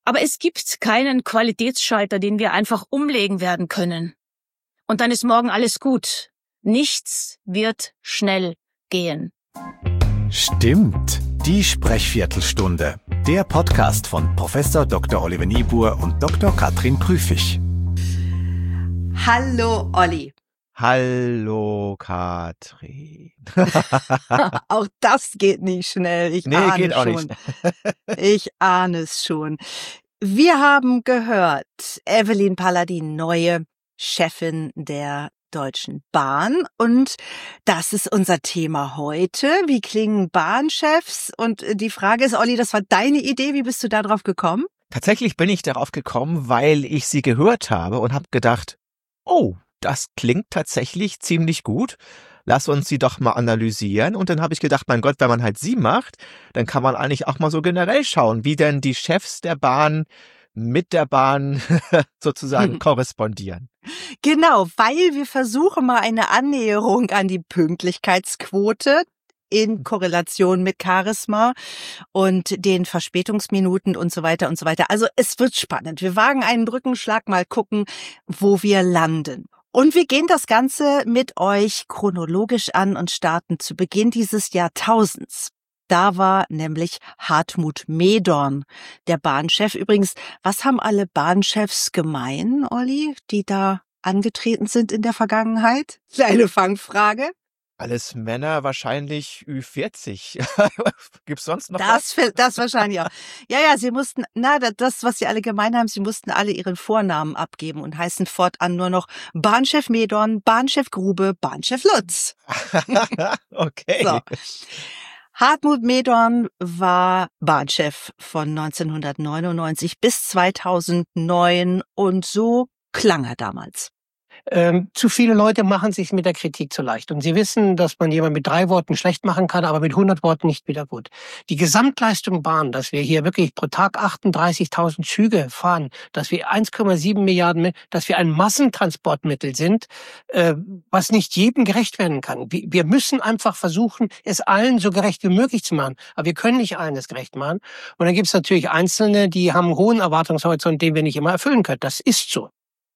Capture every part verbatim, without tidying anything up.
Aber es gibt keinen Qualitätsschalter, den wir einfach umlegen werden können. Und dann ist morgen alles gut. Nichts wird schnell gehen. Stimmt. Die Sprechviertelstunde. Der Podcast von Professor Doktor Oliver Niebuhr und Doktor Katrin Prüfig. Hallo Olli. Hallo Katrin. Auch das geht nicht schnell. Ich nee, ahne geht auch schon. nicht. Ich ahne es schon. Wir haben gehört, Evelyn Paladin, neue Chefin der Deutschen Bahn. Und das ist unser Thema heute. Wie klingen Bahnchefs? Und die Frage ist, Olli, das war deine Idee. Wie bist du da drauf gekommen? Tatsächlich bin ich darauf gekommen, weil ich sie gehört habe und habe gedacht, oh, das klingt tatsächlich ziemlich gut. Lass uns sie doch mal analysieren. Und dann habe ich gedacht, mein Gott, wenn man halt sie macht, dann kann man eigentlich auch mal so generell schauen, wie denn die Chefs der Bahn mit der Bahn sozusagen korrespondieren. Genau, weil wir versuchen mal eine Annäherung an die Pünktlichkeitsquote in Korrelation mit Charisma und den Verspätungsminuten und so weiter und so weiter. Also es wird spannend. Wir wagen einen Brückenschlag, mal gucken, wo wir landen. Und wir gehen das Ganze mit euch chronologisch an und starten zu Beginn dieses Jahrtausends. Da war nämlich Hartmut Medorn, der Bahnchef. Übrigens, was haben alle Bahnchefs gemein, Olli, die da angetreten sind in der Vergangenheit? Kleine Fangfrage. Alles Männer, wahrscheinlich Ü vierzig. Gibt's sonst noch das, was? Das wahrscheinlich auch. Ja, ja, sie mussten, na, das, was sie alle gemein haben, sie mussten alle ihren Vornamen abgeben und heißen fortan nur noch Bahnchef Medorn, Bahnchef Grube, Bahnchef Lutz. Okay. So. Hartmut Medorn war Bahnchef von neunzehnhundertneunundneunzig bis zweitausendneun und so klang er damals. Ähm, zu viele Leute machen sich mit der Kritik zu leicht. Und sie wissen, dass man jemanden mit drei Worten schlecht machen kann, aber mit hundert Worten nicht wieder gut. Die Gesamtleistung Bahn, dass wir hier wirklich pro Tag achtunddreißigtausend Züge fahren, dass wir eins Komma sieben Milliarden, dass wir ein Massentransportmittel sind, äh, was nicht jedem gerecht werden kann. Wir, wir müssen einfach versuchen, es allen so gerecht wie möglich zu machen. Aber wir können nicht allen das gerecht machen. Und dann gibt es natürlich Einzelne, die haben einen hohen Erwartungshorizont, den wir nicht immer erfüllen können. Das ist so.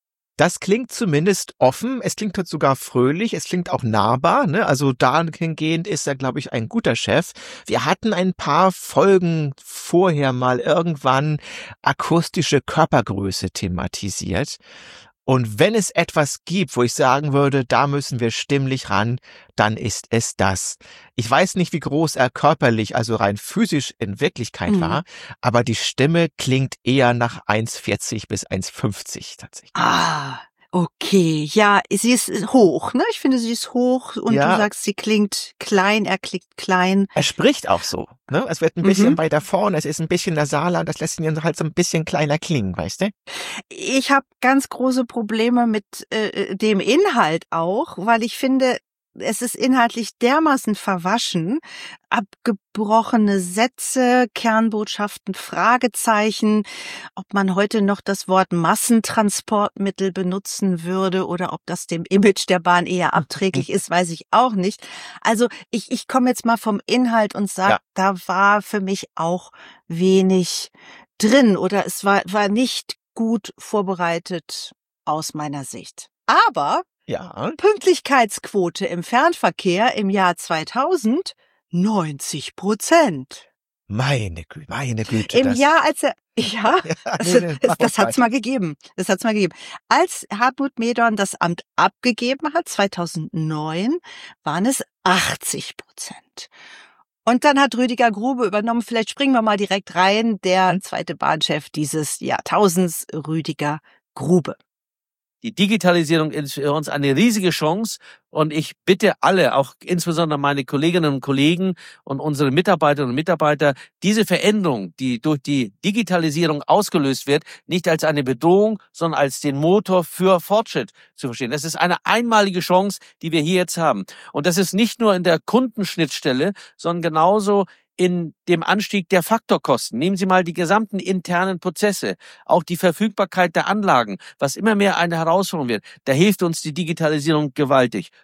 Das klingt zumindest offen, es klingt halt sogar fröhlich, es klingt auch nahbar, ne? Also dahingehend ist er, glaube ich, ein guter Chef. Wir hatten ein paar Folgen vorher mal irgendwann akustische Körpergröße thematisiert. Und wenn es etwas gibt, wo ich sagen würde, da müssen wir stimmlich ran, dann ist es das. Ich weiß nicht, wie groß er körperlich, also rein physisch in Wirklichkeit mhm. war, aber die Stimme klingt eher nach eins Komma vierzig bis eins Komma fünfzig tatsächlich. Ah, okay. Ja, sie ist hoch, ne? Ich finde, sie ist hoch und ja. Du sagst, sie klingt klein, er klingt klein. Er spricht auch so, ne? Es wird ein bisschen mhm. weiter vorne, es ist ein bisschen nasaler, das lässt ihn halt so ein bisschen kleiner klingen, weißt du? Ich habe ganz große Probleme mit äh, dem Inhalt auch, weil ich finde, es ist inhaltlich dermaßen verwaschen, abgebrochene Sätze, Kernbotschaften, Fragezeichen, ob man heute noch das Wort Massentransportmittel benutzen würde oder ob das dem Image der Bahn eher abträglich ist, weiß ich auch nicht. Also ich, ich komme jetzt mal vom Inhalt und sage, ja. Da war für mich auch wenig drin oder es war, war nicht gut vorbereitet aus meiner Sicht. Aber ja. Pünktlichkeitsquote im Fernverkehr im Jahr zweitausend, neunzig Prozent. Meine Güte, meine Güte. Im das Jahr, als er, ja, ja also, nee, nee, das, das hat's mal gegeben. Das hat's mal gegeben. Als Hartmut Medorn das Amt abgegeben hat, zweitausendneun, waren es achtzig Prozent. Und dann hat Rüdiger Grube übernommen. Vielleicht springen wir mal direkt rein. Der zweite Bahnchef dieses Jahrtausends, Rüdiger Grube. Die Digitalisierung ist für uns eine riesige Chance und ich bitte alle, auch insbesondere meine Kolleginnen und Kollegen und unsere Mitarbeiterinnen und Mitarbeiter, diese Veränderung, die durch die Digitalisierung ausgelöst wird, nicht als eine Bedrohung, sondern als den Motor für Fortschritt zu verstehen. Das ist eine einmalige Chance, die wir hier jetzt haben. Und das ist nicht nur in der Kundenschnittstelle, sondern genauso in dem Anstieg der Faktorkosten. Nehmen Sie mal die gesamten internen Prozesse, auch die Verfügbarkeit der Anlagen, was immer mehr eine Herausforderung wird. Da hilft uns die Digitalisierung gewaltig.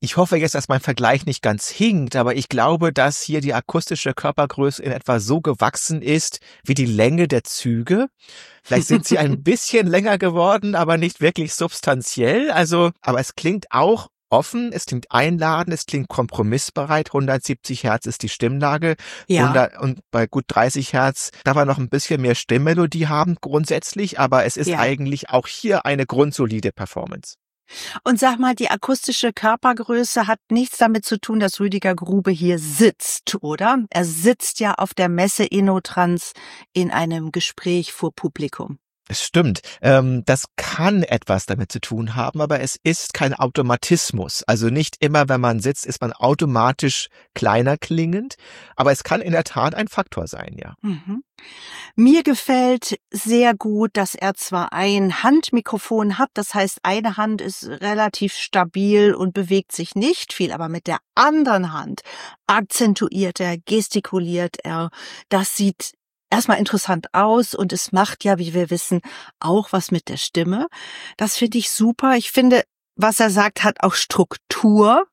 Ich hoffe jetzt, dass mein Vergleich nicht ganz hinkt, aber ich glaube, dass hier die akustische Körpergröße in etwa so gewachsen ist wie die Länge der Züge. Vielleicht sind sie ein bisschen länger geworden, aber nicht wirklich substanziell. Also, aber es klingt auch offen, es klingt einladend, es klingt kompromissbereit. hundertsiebzig Hertz ist die Stimmlage. Ja. hundert, und bei gut dreißig Hertz darf man noch ein bisschen mehr Stimmmelodie haben grundsätzlich, aber es ist Ja. eigentlich auch hier eine grundsolide Performance. Und sag mal, die akustische Körpergröße hat nichts damit zu tun, dass Rüdiger Grube hier sitzt, oder? Er sitzt ja auf der Messe InnoTrans in einem Gespräch vor Publikum. Es stimmt. Ähm, das kann etwas damit zu tun haben, aber es ist kein Automatismus. Also nicht immer, wenn man sitzt, ist man automatisch kleiner klingend. Aber es kann in der Tat ein Faktor sein, ja. Mhm. Mir gefällt sehr gut, dass er zwar ein Handmikrofon hat, das heißt, eine Hand ist relativ stabil und bewegt sich nicht viel, aber mit der anderen Hand akzentuiert er, gestikuliert er. Das sieht erstmal interessant aus und es macht ja, wie wir wissen, auch was mit der Stimme. Das finde ich super. Ich finde, was er sagt, hat auch Struktur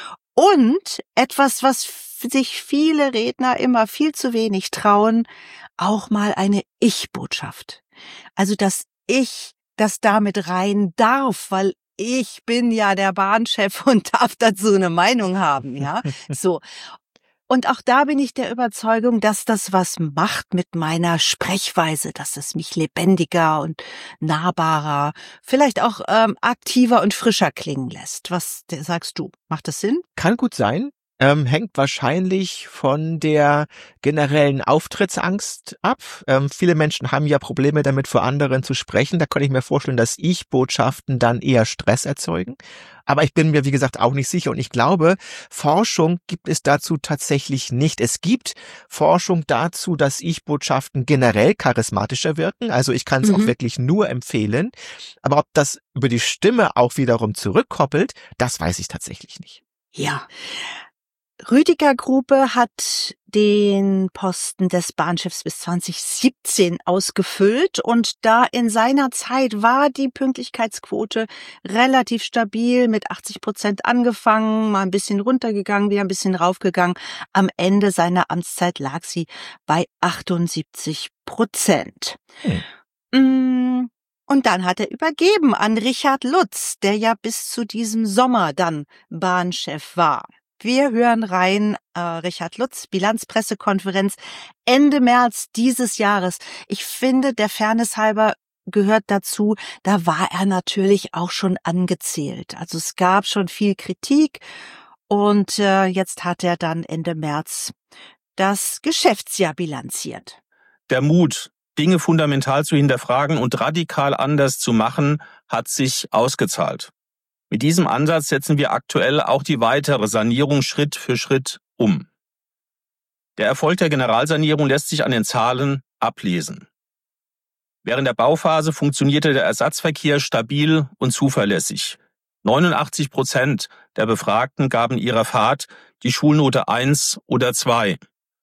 und etwas, was sich viele Redner immer viel zu wenig trauen, auch mal eine Ich-Botschaft. Also, dass ich das damit rein darf, weil ich bin ja der Bahnchef und darf dazu eine Meinung haben, ja. So. Und auch da bin ich der Überzeugung, dass das was macht mit meiner Sprechweise, dass es mich lebendiger und nahbarer, vielleicht auch ähm, aktiver und frischer klingen lässt. Was sagst du? Macht das Sinn? Kann gut sein. Ähm, hängt wahrscheinlich von der generellen Auftrittsangst ab. Ähm, viele Menschen haben ja Probleme damit, vor anderen zu sprechen. Da kann ich mir vorstellen, dass Ich-Botschaften dann eher Stress erzeugen. Aber ich bin mir, wie gesagt, auch nicht sicher. Und ich glaube, Forschung gibt es dazu tatsächlich nicht. Es gibt Forschung dazu, dass Ich-Botschaften generell charismatischer wirken. Also ich kann es Mhm. auch wirklich nur empfehlen. Aber ob das über die Stimme auch wiederum zurückkoppelt, das weiß ich tatsächlich nicht. Ja. Rüdiger Grube hat den Posten des Bahnchefs bis zwanzig siebzehn ausgefüllt und da in seiner Zeit war die Pünktlichkeitsquote relativ stabil, mit achtzig Prozent angefangen, mal ein bisschen runtergegangen, wieder ein bisschen raufgegangen. Am Ende seiner Amtszeit lag sie bei achtundsiebzig Prozent. Hm. Und dann hat er übergeben an Richard Lutz, der ja bis zu diesem Sommer dann Bahnchef war. Wir hören rein, äh, Richard Lutz, Bilanzpressekonferenz Ende März dieses Jahres. Ich finde, der Fairness halber gehört dazu, da war er natürlich auch schon angezählt. Also es gab schon viel Kritik und äh, jetzt hat er dann Ende März das Geschäftsjahr bilanziert. Der Mut, Dinge fundamental zu hinterfragen und radikal anders zu machen, hat sich ausgezahlt. Mit diesem Ansatz setzen wir aktuell auch die weitere Sanierung Schritt für Schritt um. Der Erfolg der Generalsanierung lässt sich an den Zahlen ablesen. Während der Bauphase funktionierte der Ersatzverkehr stabil und zuverlässig. neunundachtzig Prozent der Befragten gaben ihrer Fahrt die Schulnote eins oder zwei.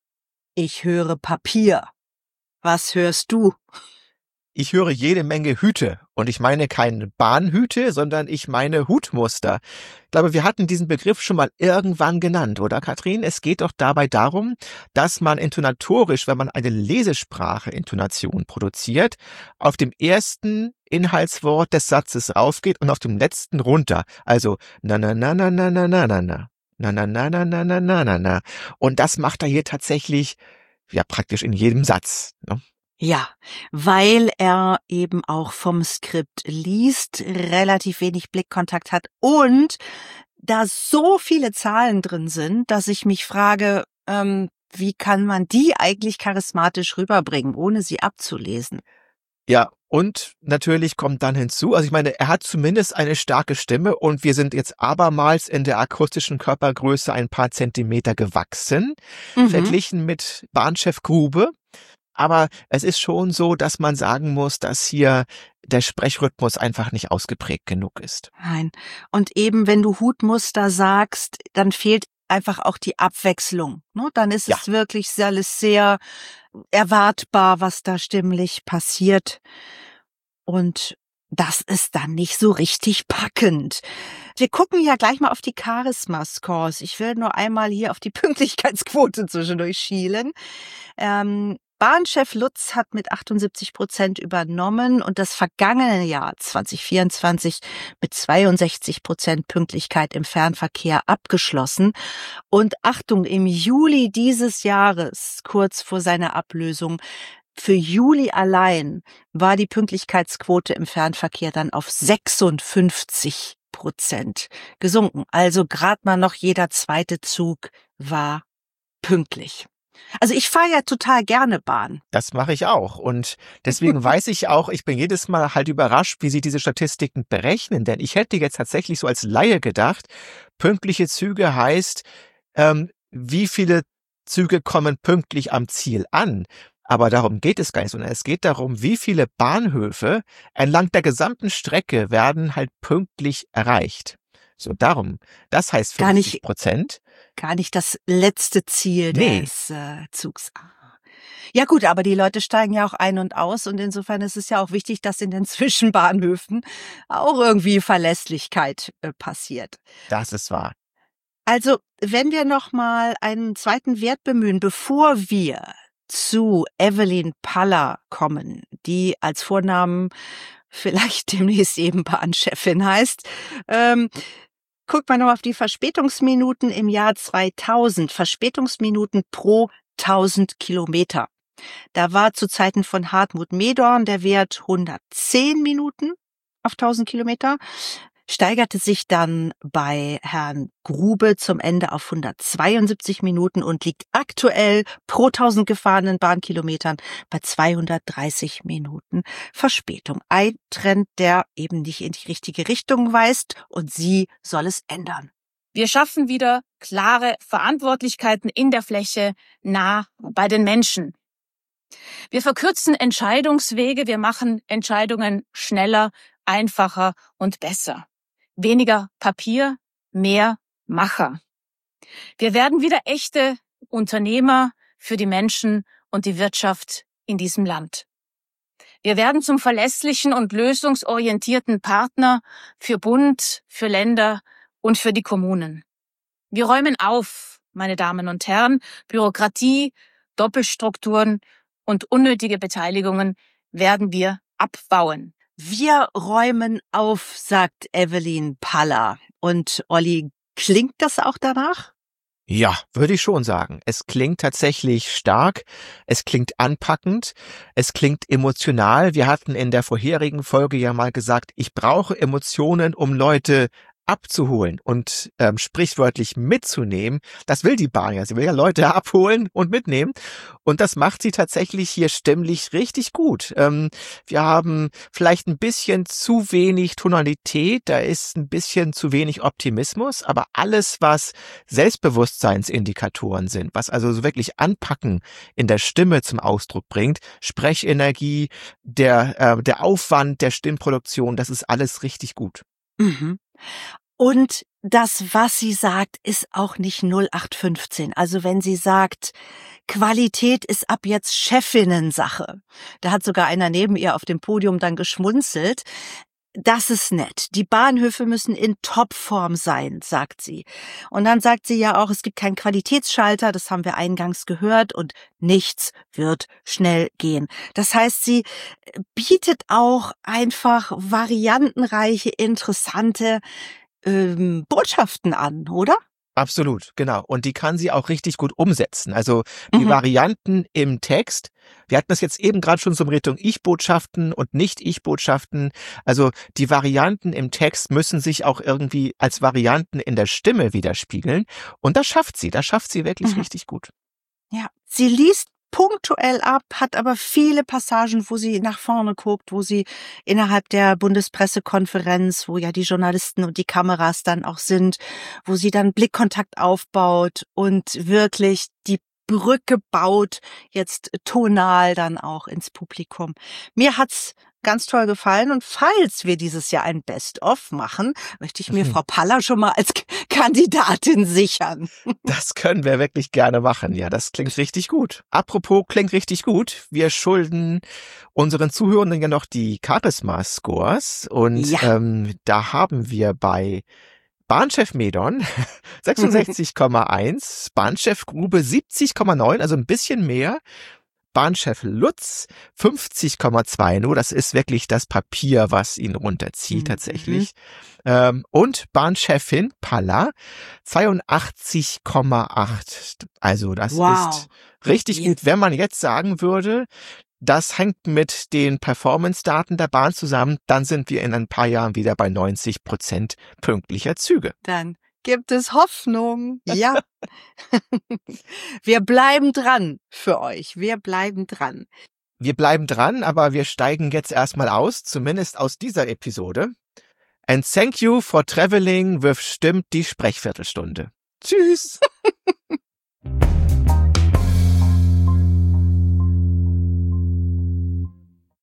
Ich höre Papier. Was hörst du? Ich höre jede Menge Hüte und ich meine keine Bahnhüte, sondern ich meine Hutmuster. Ich glaube, wir hatten diesen Begriff schon mal irgendwann genannt, oder Katrin? Es geht doch dabei darum, dass man intonatorisch, wenn man eine Lesesprache-Intonation produziert, auf dem ersten Inhaltswort des Satzes raufgeht und auf dem letzten runter. Also na na na na na na na na na na na na na na na na na na. Und das macht er hier tatsächlich ja praktisch in jedem Satz, ne? Ja, weil er eben auch vom Skript liest, relativ wenig Blickkontakt hat und da so viele Zahlen drin sind, dass ich mich frage, ähm, wie kann man die eigentlich charismatisch rüberbringen, ohne sie abzulesen? Ja, und natürlich kommt dann hinzu, also ich meine, er hat zumindest eine starke Stimme und wir sind jetzt abermals in der akustischen Körpergröße ein paar Zentimeter gewachsen, Mhm. verglichen mit Bahnchef Grube. Aber es ist schon so, dass man sagen muss, dass hier der Sprechrhythmus einfach nicht ausgeprägt genug ist. Nein. Und eben, wenn du Hutmuster sagst, dann fehlt einfach auch die Abwechslung. Ne? Dann ist Ja. es wirklich alles sehr erwartbar, was da stimmlich passiert. Und das ist dann nicht so richtig packend. Wir gucken ja gleich mal auf die Charisma-Scores. Ich will nur einmal hier auf die Pünktlichkeitsquote zwischendurch schielen. Ähm, Bahnchef Lutz hat mit achtundsiebzig Prozent übernommen und das vergangene Jahr zwanzig vierundzwanzig mit zweiundsechzig Prozent Pünktlichkeit im Fernverkehr abgeschlossen. Und Achtung, im Juli dieses Jahres, kurz vor seiner Ablösung, für Juli allein war die Pünktlichkeitsquote im Fernverkehr dann auf sechsundfünfzig Prozent gesunken. Also gerade mal noch jeder zweite Zug war pünktlich. Also ich fahre ja total gerne Bahn. Das mache ich auch. Und deswegen weiß ich auch, ich bin jedes Mal halt überrascht, wie sie diese Statistiken berechnen. Denn ich hätte jetzt tatsächlich so als Laie gedacht, pünktliche Züge heißt, ähm, wie viele Züge kommen pünktlich am Ziel an. Aber darum geht es gar nicht, sondern es geht darum, wie viele Bahnhöfe entlang der gesamten Strecke werden halt pünktlich erreicht. So, darum. Das heißt fünfzig Prozent. Gar nicht das letzte Ziel nee. des äh, Zugs. Ja gut, aber die Leute steigen ja auch ein und aus und insofern ist es ja auch wichtig, dass in den Zwischenbahnhöfen auch irgendwie Verlässlichkeit äh, passiert. Das ist wahr. Also, wenn wir noch mal einen zweiten Wert bemühen, bevor wir zu Evelyn Paller kommen, die als Vornamen vielleicht demnächst eben Bahnchefin heißt, ähm, guckt man noch auf die Verspätungsminuten im Jahr zweitausend. Verspätungsminuten pro tausend Kilometer. Da war zu Zeiten von Hartmut Medorn der Wert hundertzehn Minuten auf tausend Kilometer, steigerte sich dann bei Herrn Grube zum Ende auf hundertzweiundsiebzig Minuten und liegt aktuell pro tausend gefahrenen Bahnkilometern bei zweihundertdreißig Minuten Verspätung. Ein Trend, der eben nicht in die richtige Richtung weist und sie soll es ändern. Wir schaffen wieder klare Verantwortlichkeiten in der Fläche nah bei den Menschen. Wir verkürzen Entscheidungswege, wir machen Entscheidungen schneller, einfacher und besser. Weniger Papier, mehr Macher. Wir werden wieder echte Unternehmer für die Menschen und die Wirtschaft in diesem Land. Wir werden zum verlässlichen und lösungsorientierten Partner für Bund, für Länder und für die Kommunen. Wir räumen auf, meine Damen und Herren, Bürokratie, Doppelstrukturen und unnötige Beteiligungen werden wir abbauen. Wir räumen auf, sagt Evelyn Paller. Und Olli, klingt das auch danach? Ja, würde ich schon sagen. Es klingt tatsächlich stark, es klingt anpackend, es klingt emotional. Wir hatten in der vorherigen Folge ja mal gesagt, ich brauche Emotionen, um Leute abzuholen und ähm, sprichwörtlich mitzunehmen. Das will die Bahn ja. Sie will ja Leute abholen und mitnehmen. Und das macht sie tatsächlich hier stimmlich richtig gut. Ähm, wir haben vielleicht ein bisschen zu wenig Tonalität, da ist ein bisschen zu wenig Optimismus, aber alles, was Selbstbewusstseinsindikatoren sind, was also so wirklich Anpacken in der Stimme zum Ausdruck bringt, Sprechenergie, der, äh, der Aufwand der Stimmproduktion, das ist alles richtig gut. Mhm. Und das, was sie sagt, ist auch nicht null acht fünfzehn. Also wenn sie sagt, Qualität ist ab jetzt Chefinnensache. Da hat sogar einer neben ihr auf dem Podium dann geschmunzelt. Das ist nett. Die Bahnhöfe müssen in Topform sein, sagt sie. Und dann sagt sie ja auch, es gibt keinen Qualitätsschalter, das haben wir eingangs gehört, und nichts wird schnell gehen. Das heißt, sie bietet auch einfach variantenreiche, interessante ähm, Botschaften an, oder? Absolut, genau. Und die kann sie auch richtig gut umsetzen. Also die Mhm. Varianten im Text, wir hatten das jetzt eben gerade schon so in Richtung Ich-Botschaften und Nicht-Ich-Botschaften. Also die Varianten im Text müssen sich auch irgendwie als Varianten in der Stimme widerspiegeln. Und das schafft sie, das schafft sie wirklich Mhm. richtig gut. Ja, sie liest punktuell ab, hat aber viele Passagen, wo sie nach vorne guckt, wo sie innerhalb der Bundespressekonferenz, wo ja die Journalisten und die Kameras dann auch sind, wo sie dann Blickkontakt aufbaut und wirklich die Brücke baut, jetzt tonal dann auch ins Publikum. Mir hat's ganz toll gefallen und falls wir dieses Jahr ein Best-of machen, möchte ich mir Mhm. Frau Paller schon mal als K- Kandidatin sichern. Das können wir wirklich gerne machen. Ja, das klingt richtig gut. Apropos klingt richtig gut. Wir schulden unseren Zuhörenden ja noch die Charisma-Scores. Und Ja. ähm, da haben wir bei Bahnchef Medon sechsundsechzig Komma eins, Bahnchef Grube siebzig Komma neun, also ein bisschen mehr. Bahnchef Lutz fünfzig Komma zwei, nur das ist wirklich das Papier, was ihn runterzieht mhm. tatsächlich. Ähm, und Bahnchefin Palla zweiundachtzig Komma acht. Also das wow. ist richtig yeah. gut, wenn man jetzt sagen würde, das hängt mit den Performance-Daten der Bahn zusammen, dann sind wir in ein paar Jahren wieder bei neunzig Prozent pünktlicher Züge. Dann gibt es Hoffnung. Ja. Wir bleiben dran für euch. Wir bleiben dran. Wir bleiben dran, aber wir steigen jetzt erstmal aus, zumindest aus dieser Episode. And thank you for traveling with Stimmt die Sprechviertelstunde. Tschüss.